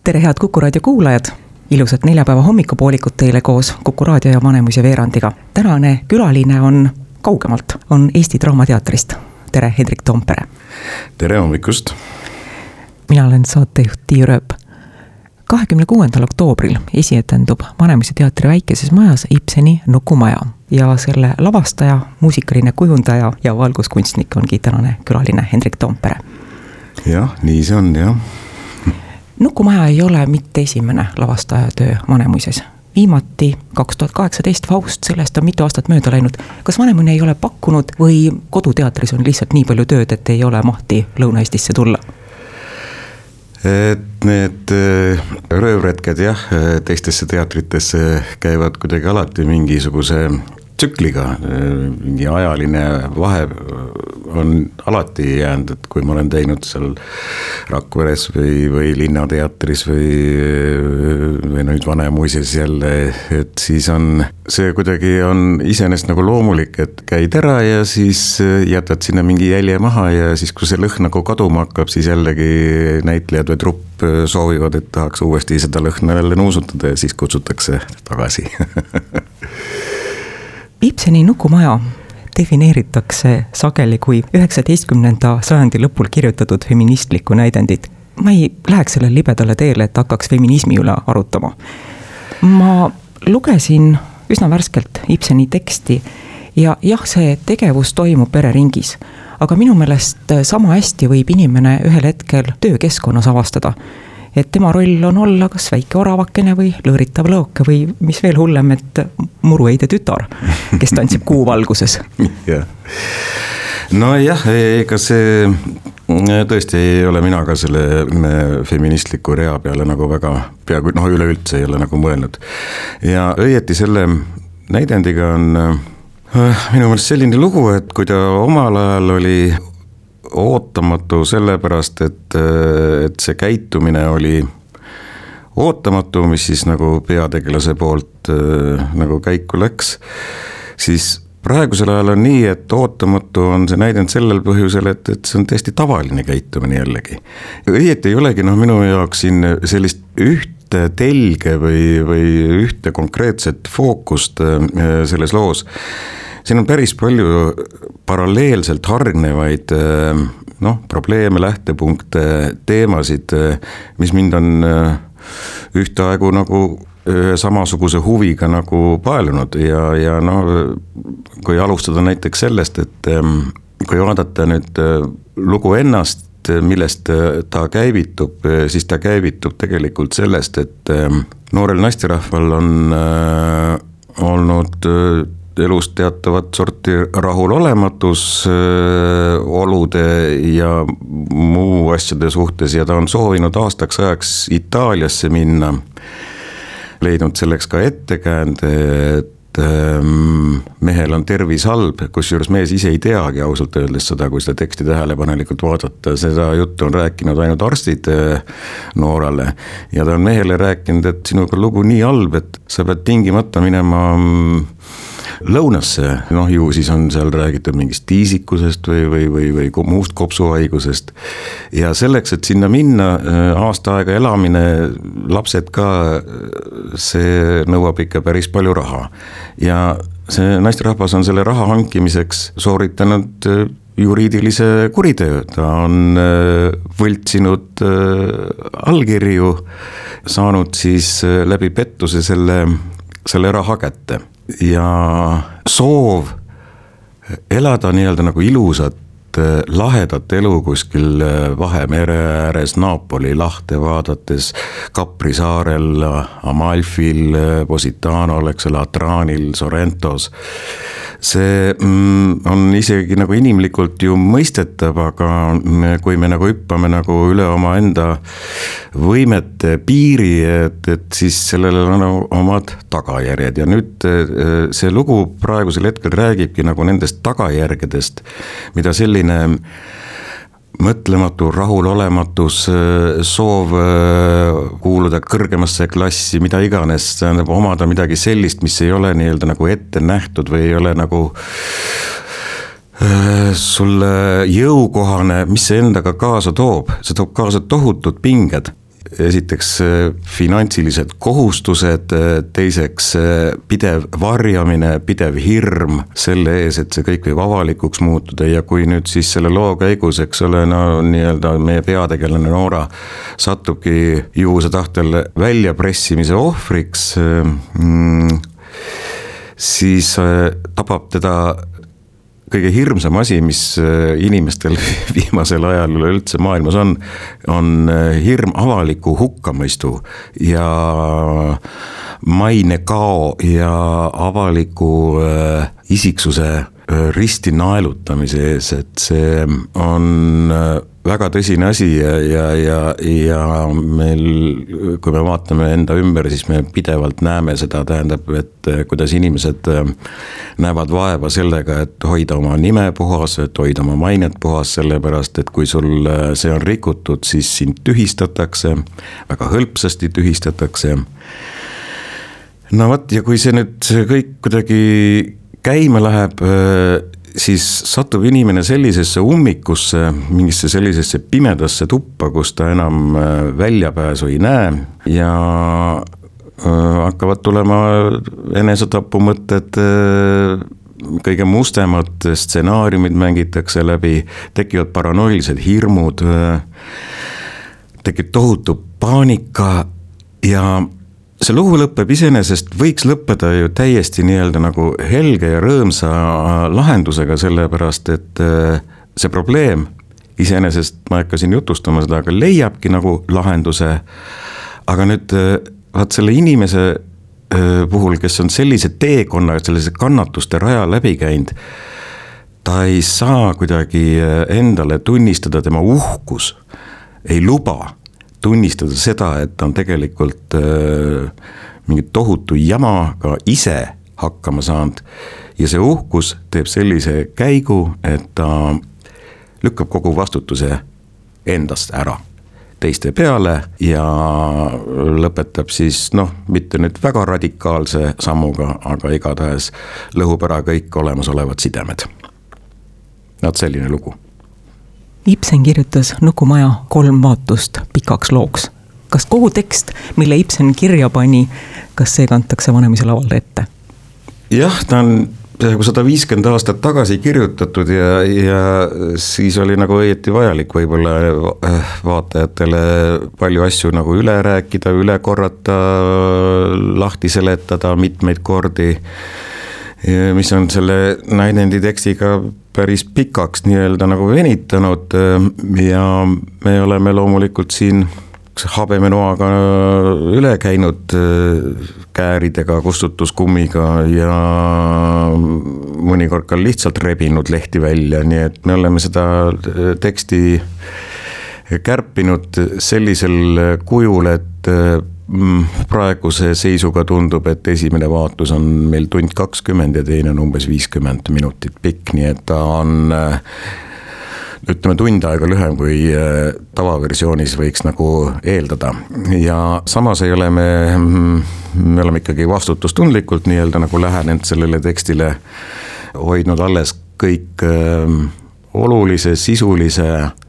Tere head Kuku raadio kuulajad, ilusat neljapäeva hommikupoolikut teile koos Kuku raadio ja Vanemuise veerandiga. Tänane külaline on kaugemalt, on Eesti Draamateatrist. Tere, Hendrik Toompere. Tere hommikust. Mina olen saatejuht Tiiu Rööp. 26. oktoobril esietendub Vanemuise teatri väikeses majas Ibseni Nukumaja ja selle lavastaja, muusikaline kujundaja ja valguskunstnik ongi tänane külaline Hendrik Toompere. Jah, nii see on, jah. Nukumaja ei ole mitte esimene lavastaja töö Vanemuises. Viimati 2018 Faust, sellest on mitu aastat mööda läinud. Kas Vanemuine ei ole pakkunud või koduteatris on lihtsalt nii palju tööd, et ei ole mahti Lõuna-Eestisse tulla? Et need röövretked jah, teistesse teatritesse käivad kuidagi alati mingisuguse tsükliga, mingi ajaline vahe on alati jäänud, et kui ma olen teinud seal Rakveres või Linnateatris või nüüd Vanemuises jälle, et siis on see kuidagi on iseenesest nagu loomulik, et käid ära ja siis jätad sinna mingi jälje maha ja siis kui see lõhn nagu kaduma hakkab, siis jällegi näitlejad või trupp soovivad, et tahaks uuesti seda lõhna jälle nuusutada ja siis kutsutakse tagasi. Ibseni Nukumaja defineeritakse sageli kui 19. sajandi lõpul kirjutatud feministlikku näidendit. Ma ei läheks selle libedale teele, et hakkaks feminismi üle arutama. Ma lugesin üsna värskelt Ibseni teksti ja jah, see tegevus toimub pereringis, aga minu meelest sama hästi võib inimene ühel hetkel töökeskkonnas avastada, et tema roll on olla kas väike oravakene või lõõritav lõoke või mis veel hullem, et muruheide tütar, kes tantsib kuu valguses. Ja. No jah, ega see tõesti ei ole mina ka selle feministliku rea peale nagu väga peaaegu, üleüldse ei ole nagu mõelnud. Ja õieti selle näidendiga on minu meelest selline lugu, et kui ta omal ajal oli ootamatu sellepärast, et see käitumine oli ootamatu, mis siis nagu peategelase poolt nagu käiku läks, siis praegusel ajal on nii, et ootamatu on see näidend sellel põhjusel, et see on täiesti tavaline käitumine jällegi. Õieti ei olegi minu jaoks siin sellist ühte telge või ühte konkreetset fookust selles loos. Siin on päris palju paralleelselt hargnevaid probleeme, lähtepunkte, teemasid, mis mind on ühtaegu nagu samasuguse huviga nagu paelunud ja kui alustada näiteks sellest, et kui vaadata nüüd lugu ennast, millest ta käivitub, siis ta käivitub tegelikult sellest, et noorel naisterahval on olnud elus teatavat sorti rahulolematus olude ja muu asjade suhtes ja ta on soovinud aastaks ajaks Itaaliasse minna, leidnud selleks ka ettekäände, et mehel on tervis halb, kusjuures mees ise ei teagi ausalt öeldes seda, kui seda teksti tähelepanelikult vaadata, seda juttu on rääkinud ainult arstid noorale ja ta on mehele rääkinud, et sinuga lugu nii halb, et sa pead tingimata minema lõunasse, ju siis on seal räägitud mingist tiisikusest või muust kopsuhaigusest ja selleks, et sinna minna, aasta aega elamine, lapsed ka, see nõuab ikka päris palju raha ja see naisterahvas on selle raha hankimiseks sooritanud juriidilise kuriteo, ta on võltsinud allkirju, saanud siis läbi pettuse selle raha kätte ja soov elada nii-öelda nagu ilusat, lahedat elu kuskil Vahemere ääres, Napoli lahte vaadates, Capri saarel, Amalfil, Positanol, Atranil, Sorrentos. See on isegi nagu inimlikult ju mõistetav, aga kui me nagu hüppame nagu üle oma enda võimete piiri, et siis sellele on omad tagajärjed ja nüüd see lugu praegusel hetkel räägibki nagu nendest tagajärgedest, mida selline mõtlematu, rahulolematus, soov kuuluda kõrgemasse klassi, mida iganes, tähendab omada midagi sellist, mis ei ole nii-öelda nagu ette nähtud või ei ole nagu sulle jõukohane, mis see endaga kaasa toob, see toob kaasa tohutud pinged. esiteks finantsilised kohustused, teiseks pidev varjamine, pidev hirm selle ees, et see kõik võib avalikuks muutuda ja kui nüüd siis selle loo käigus, eks ole, no nii-öelda meie peategelane Noora satubki juhuse tahtel väljapressimise ohvriks, siis tabab teda kõige hirmsam asi, mis inimestel viimasel ajal üleüldse maailmas on hirm avaliku hukkamõistu ja mainekao ja avaliku isiksuse risti naelutamise ees, et see on väga tõsine asi ja meil, kui me vaatame enda ümber, siis me pidevalt näeme seda, tähendab, et kuidas inimesed näevad vaeva sellega, et hoida oma nime puhas, et hoida oma mainet puhas, sellepärast, et kui sul see on rikutud, siis sind tühistatakse, väga hõlpsasti tühistatakse. No vot, ja kui see nüüd kõik kuidagi käima läheb, siis satub inimene sellisesse ummikusse, mingisse sellisesse pimedasse tuppa, kus ta enam väljapääsu ei näe ja hakkavad tulema enesetapumõtted, kõige mustemad stsenaariumid mängitakse läbi, tekivad paranoilised hirmud, tekib tohutu paanika ja see lugu lõpeb iseenesest, võiks lõppeda ju täiesti nii-öelda nagu helge ja rõõmsa lahendusega, sellepärast et see probleem iseenesest, ma hakkasin jutustama seda, aga leiabki nagu lahenduse, aga nüüd vaat selle inimese puhul, kes on sellise teekonna, sellise kannatuste raja läbi käinud, ta ei saa kuidagi endale tunnistada, tema uhkus ei luba tunnistada seda, et ta on tegelikult mingit tohutu jamaga ise hakkama saanud ja see uhkus teeb sellise käigu, et ta lükkab kogu vastutuse endast ära teiste peale ja lõpetab siis mitte nüüd väga radikaalse sammuga, aga igatahes lõhub ära kõik olemasolevad sidemed. Nad selline lugu. Ibsen kirjutas Nukumaja 3 vaatust pikaks looks. Kas kogu tekst, mille Ibsen kirja pani, kas see kantakse Vanemuise lavalda ette? Jah, ta on peaaegu 150 aastat tagasi kirjutatud ja siis oli nagu õieti vajalik võib-olla vaatajatele palju asju nagu üle rääkida, üle korrata, lahti seletada mitmeid kordi, mis on selle näidendi tekstiga päris pikaks nii-öelda nagu venitanud ja me oleme loomulikult siin habemenoaga üle käinud kääridega, kustutuskummiga ja mõnikord ka lihtsalt rebinud lehti välja, nii et me oleme seda teksti kärpinud sellisel kujul, et praeguse seisuga tundub, et esimene vaatus on meil 1:20 ja teine on umbes 50 minutit pikk, nii et ta on ütleme tund aega lühem kui tavaversioonis võiks nagu eeldada ja samas ei ole me oleme ikkagi vastutustundlikult nii-öelda nagu lähenenud sellele tekstile, hoidnud alles kõik olulise, sisulise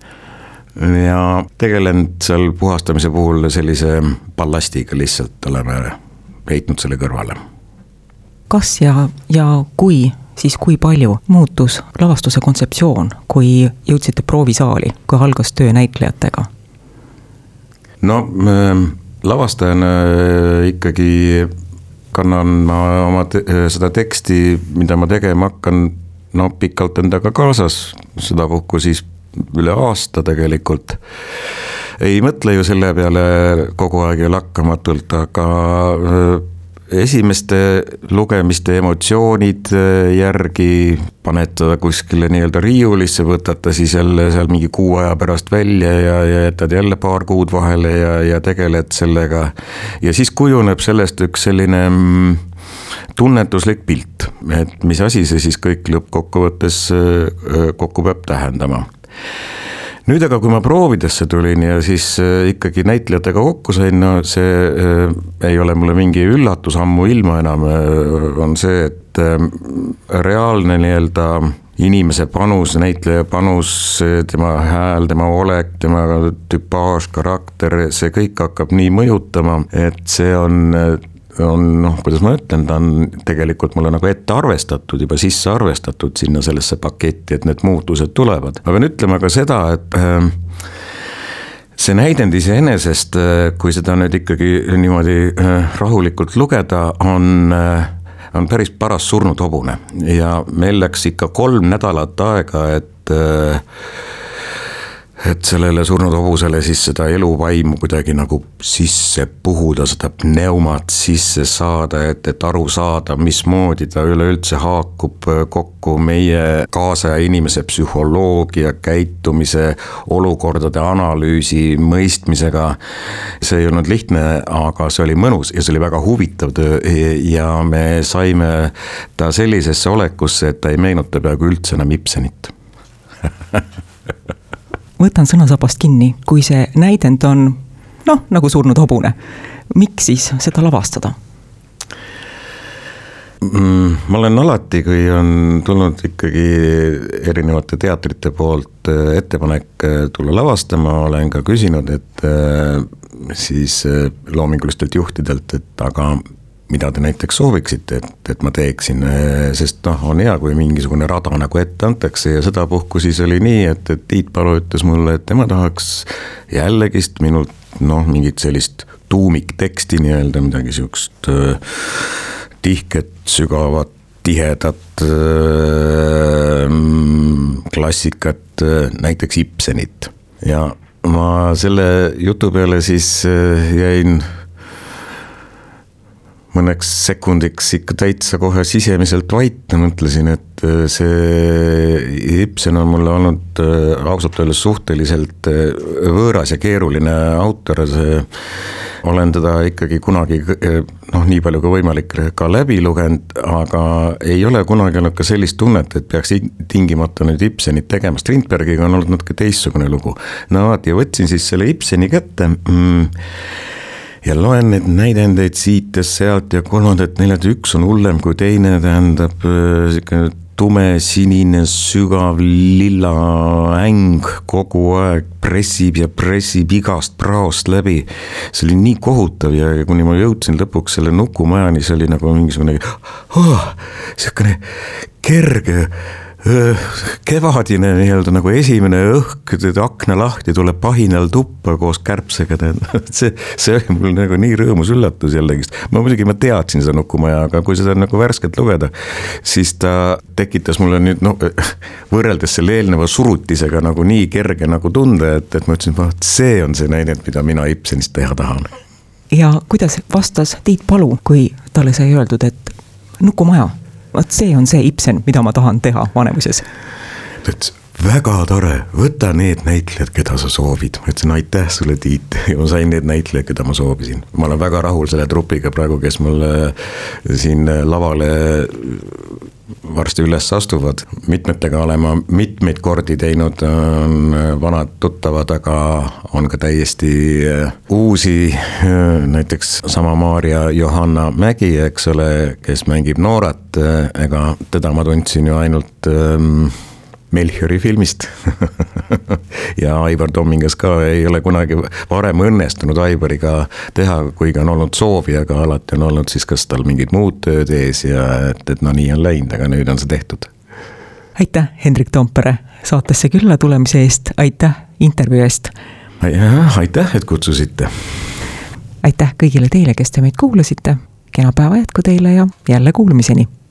ja tegelenud seal puhastamise puhul sellise ballastiga, lihtsalt oleme heitnud selle kõrvale. Kas ja kui, siis kui palju muutus lavastuse kontseptsioon, kui jõudsite proovisaali, kui algas töö näitlejatega? No lavastajana ikkagi kannan ma oma seda teksti, mida ma tegema hakkan, pikalt endaga kaasas, seda puhku siis üle aasta tegelikult. Ei mõtle ju selle peale kogu aeg ja lakkamatult, aga esimeste lugemiste emotsioonid järgi panetada kuskile nii-öelda riiulisse, võtata siis jälle seal mingi kuu aja pärast välja ja jätad jälle paar kuud vahele ja tegeled sellega. Ja siis kujuneb sellest üks selline tunnetuslik pilt, et mis asi see siis kõik lõppkokkuvõttes kokku peab tähendama. Nüüd aga, kui ma proovidesse tulin ja siis ikkagi näitlejatega kokku sain, see ei ole mulle mingi üllatus ammu ilma enam, on see, et reaalne nii-öelda inimese panus, näitleja panus, tema hääl, tema olek, tema tüpaaž, karakter, see kõik hakkab nii mõjutama, et see on kuidas ma ütlen, ta on tegelikult mulle nagu ette arvestatud, juba sisse arvestatud sinna sellesse paketti, et need muutused tulevad. Ma pean ütlema ka seda, et see näidend iseenesest, kui seda nüüd ikkagi niimoodi rahulikult lugeda, on päris paras surnud hobune ja meil läks ikka 3 nädalat aega, et sellele surnud hobusele siis seda eluvaimu kuidagi nagu sisse puhuda, seda pneumat sisse saada, et aru saada, mismoodi ta üleüldse haakub kokku meie kaasaja inimese psühholoogia, käitumise, olukordade analüüsi, mõistmisega. See ei olnud lihtne, aga see oli mõnus ja see oli väga huvitav töö ja me saime ta sellisesse olekusse, et ta ei meenuta peaaegu üldse enam Ibsenit. Võtan sõnasabast kinni, kui see näidend on, nagu surnud hobune. Miks siis seda lavastada? Ma olen alati, kui on tulnud ikkagi erinevate teatrite poolt ettepanek tulla lavastama, olen ka küsinud, et siis loomingulistelt juhtidelt, et aga mida te näiteks sooviksite, et ma teeksin, sest on hea, kui mingisugune rada nagu ette antakse ja seda puhku siis oli nii, et Tiit Palu ütles mulle, et tema tahaks jällegist minult mingit sellist tuumikteksti nii-öelda, midagi siukest tihket, sügavat, tihedat klassikat, näiteks Ibsenit. Ja ma selle jutu peale siis jäin mõneks sekundiks ikka täitsa kohe sisemiselt vait, mõtlesin, et see Ibsen on mulle olnud ausalt öeldes suhteliselt võõras ja keeruline autor, olen teda ikkagi kunagi nii palju kui võimalik ka läbi lugenud, aga ei ole kunagi olnud ka sellist tunnet, et peaks tingimata nüüd Ibsenit tegema. Strindbergiga on olnud natuke teistsugune lugu. Ja võtsin siis selle Ibseni kätte ja loen need näidendeid siit ja sealt ja kolmandat, neljad, üks on hullem kui teine, tähendab tume, sinine, sügav, lilla äng kogu aeg pressib ja pressib igast praost läbi. See oli nii kohutav ja kuni ma jõudsin lõpuks selle nukumajani, see oli nagu mingisugune selline kerge kevadine nii-öelda nagu esimene õhk, akna lahti tuleb pahinal tuppa koos kärbsega. See oli mul nagu nii rõõmus üllatus jällegist. Ma teadsin seda nukumaja, aga kui seda nagu värskelt lugeda, siis ta tekitas mulle nüüd võrreldes selle eelneva surutisega nagu nii kerge nagu tunde, et ma ütlesin, see on see näidend, mida mina Ibsenist teha tahan. Ja kuidas vastas Tiit Palu, kui talle sai öeldud, et nukumaja? See on see Ibsen, mida ma tahan teha Vanemuises. Väga tore, võta need näitlejad, keda sa soovid. Ma ütlesin, aitäh sulle, Tiit. Ja ma sain need näitlejad, keda ma soovisin. Ma olen väga rahul selle trupiga praegu, kes mul siin lavale varsti üles astuvad. Mitmetega olen ma mitmeid kordi teinud, on vanad tuttavad, aga on ka täiesti uusi, näiteks sama Maarja Johanna Mägi, eks ole, kes mängib Noorat, ega teda ma tundsin ju ainult Melchiori filmist ja Aivar Tommingas ka ei ole kunagi varem õnnestunud Aivariga teha, kuigi on olnud soovi, aga alati on olnud siis kas tal mingid muud tööd ees ja et nii on läinud, aga nüüd on see tehtud. Aitäh, Hendrik Toompere, saatesse külla tulemise eest, aitäh intervjuu eest. Aitäh, et kutsusite. Aitäh kõigile teile, kes te meid kuulasite, kena päeva jätku teile ja jälle kuulmiseni.